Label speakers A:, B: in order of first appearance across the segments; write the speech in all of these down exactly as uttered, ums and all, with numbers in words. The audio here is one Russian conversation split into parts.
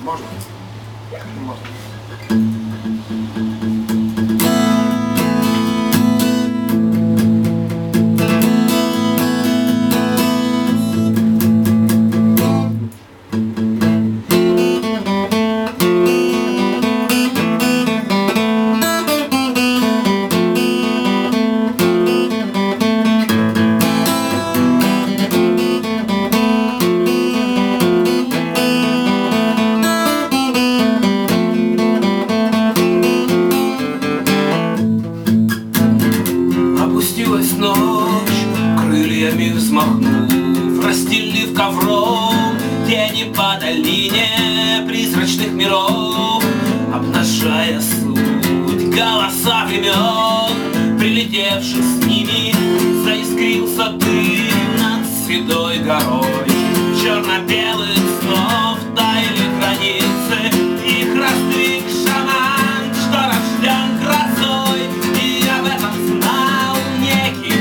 A: Можно? Можно.
B: Ночь, крыльями взмахнув, расстелив ковром тени по долине призрачных миров, обнажая суть голоса времен, прилетевших с ними, заискрился дым над седой горой. Черно-белых снов таяли границы, их раздвиг шаман, что рожден грозой, и об этом знал некий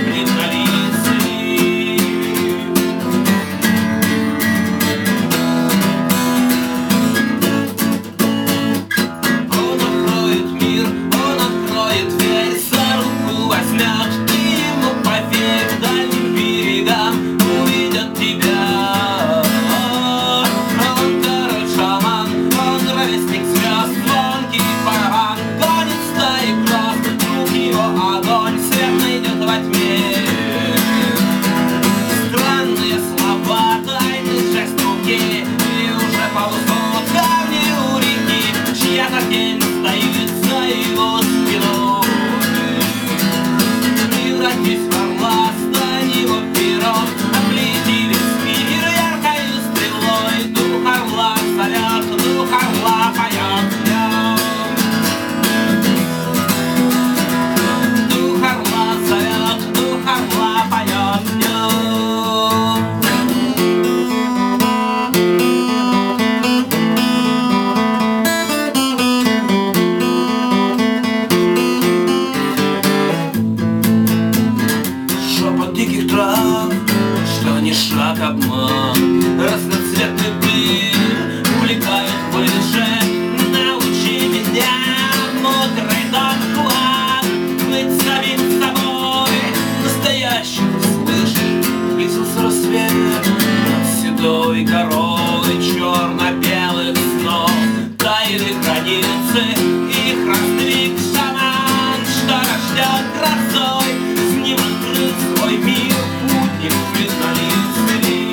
B: диких трав, что не шаг обман, разноцветный дым увлекает выше. Научи меня, мудрый Дон Хуан, быть самим собой, настоящим слышишь. Близился рассвет над седой горой, черно-белых снов таяли границы, их раздвиг шаман, что рожден грозой. С ним открыт свой мир, путник бездолицый.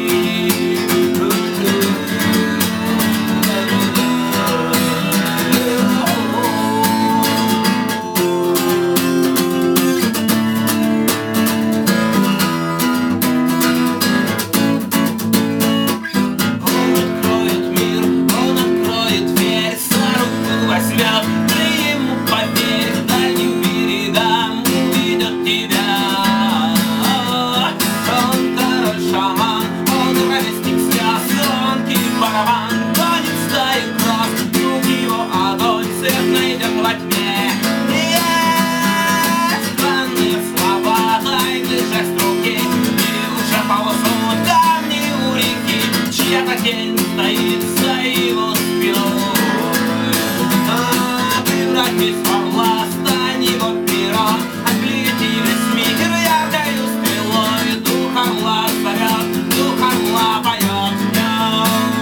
B: Он откроет мир, он откроет дверь, за руку возьмет, ты ему поверь, к дальним берегам уведет тебя. Он король-шаман, он ровесник звезд, звонкий барабан, гонит стаи гроз, друг его огонь, свет найдет во тьме. Есть странные слова, тайный жест руки, и уже ползут камни у реки, чья-то тень стоит за его спиной. А, превратись в орла, стань его пером, облети весь мир яркою стрелой. Дух орла зовет, дух орла поет в нем.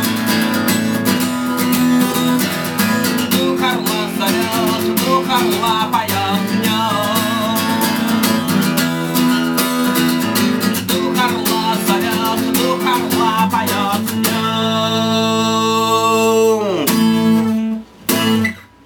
B: Дух орла зовет, дух орла поет.